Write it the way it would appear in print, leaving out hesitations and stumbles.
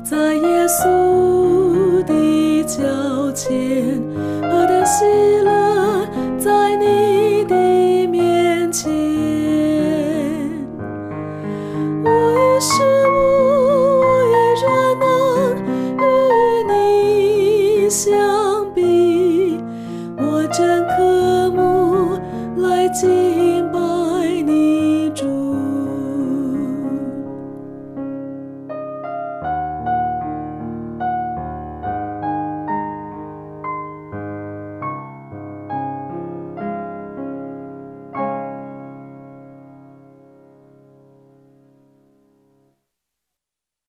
在耶稣的脚前，何等喜乐在你的面前。无一事物，无一人能与你相比，我真渴慕来敬拜